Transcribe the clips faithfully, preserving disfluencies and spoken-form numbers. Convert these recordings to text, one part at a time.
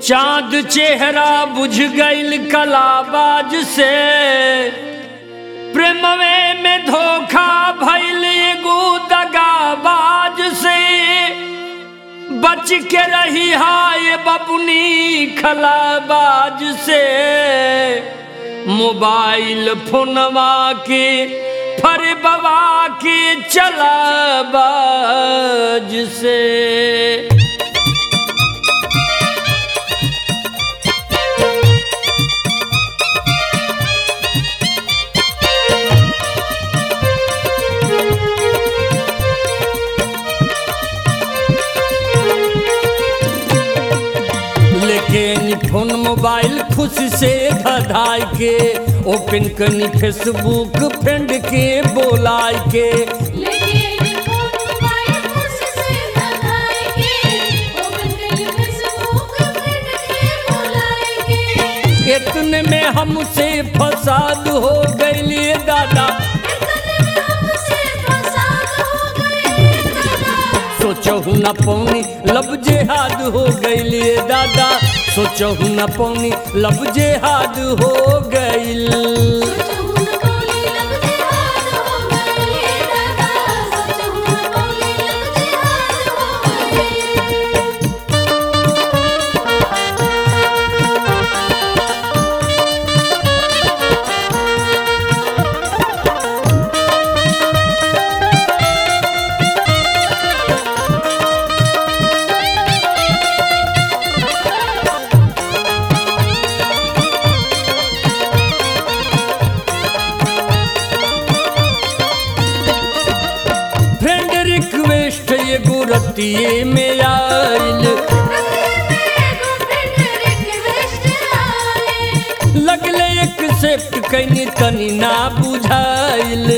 चाँद चेहरा बुझ गईल कलाबाज से, प्रेमवे में धोखा भइल एगो दगाबाज से। बच के रही हाय बबुनी खलाबाज से, मोबाइल फोनवा के फरबवा के चलाबाज से। लेकिन फोन मोबाइल खुशी से धधाई के, ओपन करनी फेसबुक फ्रेंड के बोलाई के। लेकिन फोन मोबाइल खुशी से धधाई के, ओपन करनी फेसबुक फ्रेंड के बोलाई के। इतने में हमसे फसाद हो गई दादा, इतने में हमसे फसाद हो गई दादा। सोचहु न पौनी लब जेहाद हो गई दादा, सोचहु न पौनी लब जेहाद हो गई। सोचहु न पौनी लब जेहाद हो गई दादा, सोचहु न पौनी लब जेहाद हो गई। रिक्वेस्ट एगो रतिये में आइल, लगले एक्सेप्ट कैनी तनी ना बुझाइल।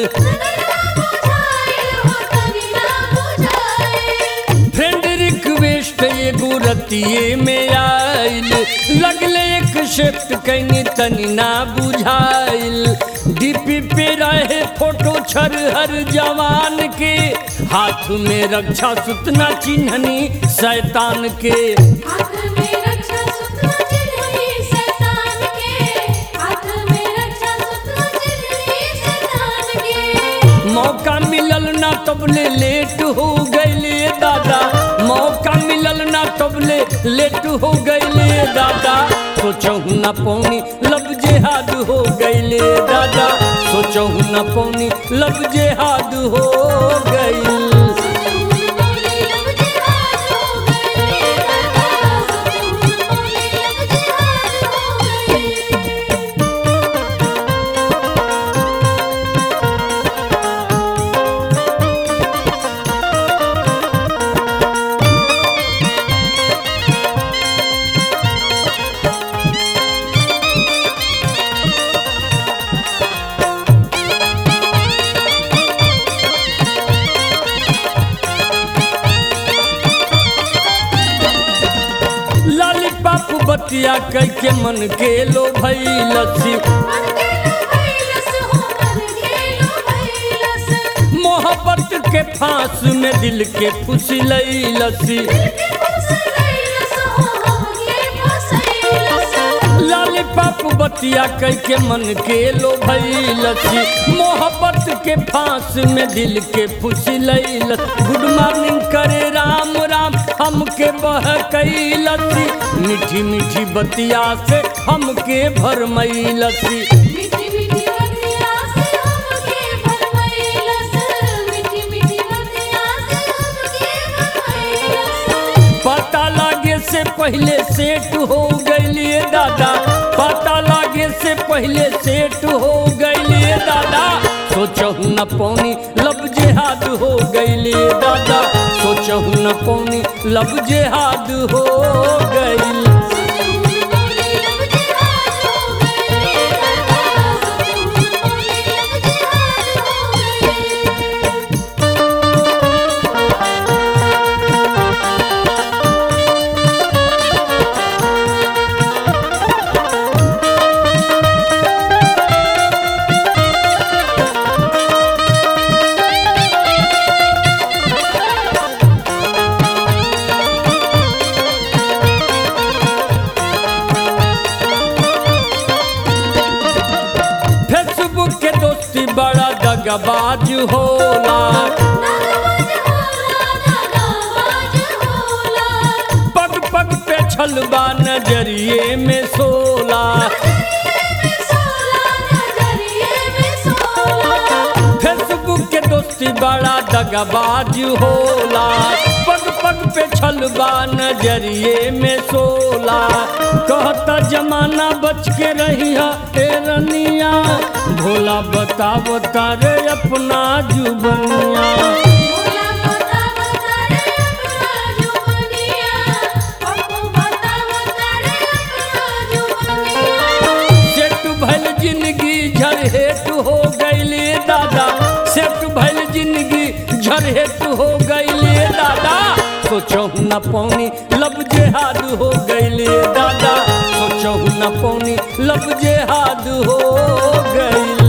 फ्रेंड रिक्वेस्ट एगो रतिये में आइल, लगले एक्सेप्ट कैनी तनी ना बुझाइल। डीपी पे रहे फोटो छरहर जवान के, हाथ में रक्षा सूचना चिन्हनी शैतान के। हाथ में रक्षा सूचना चिन्हनी शैतान के, हाथ में रक्षा सूचना चिन्हनी शैतान के। मौका मिलल ना तबले लेट हो गईले दादा, मौका मिलल ना तबले लेट हो गईले दादा। सोचहु न पौनी लब जेहाद हो गईले दादा, सोचहु न पौनी लब जेहाद हो गई। बतिया कह के मन के लो भैलसी, मोहब्बत के फांस में दिल के फुसलैलसी। लॉलीपॉप बतिया कह के मन के लो भैलसी, मोहब्बत के फांस में दिल के फुसलैलस। गुड मॉर्निंग करे राम राम हमके बहकैलसी, मीठी मीठी बतिया से हमके भरमैलसी। मीठी मीठी बतिया से हमके भरमैलस, मीठी मीठी बतिया से हमके भरमैलस। पता लागे से पहले सेट हो गईले दादा, पता लागे से पहले सेट हो गईले दादा। सोचहु न पौनी लब जेहाद हो गईले दादा, सोचहु न पौनी लब जेहाद हो गई। दगाबाज होला। पग पग पे छलबा नजरिए में सोला। फेसबुक के दोस्ती बड़ा दगाबाज होला। पग पग पे छलबा नजरिए में सोला। कहता जमाना बच के रही है रनिया, भोला बता बता रे अपना जुबनिया। सेट भइल जिंदगी झरहेट हो गइले दादा, सेट भइल जिंदगी झरहेट हो गइले दादा। सोचहु न पौनी लब जेहाद हो गइले दादा, सोचहु न पौनी लब जेहाद हो गइले।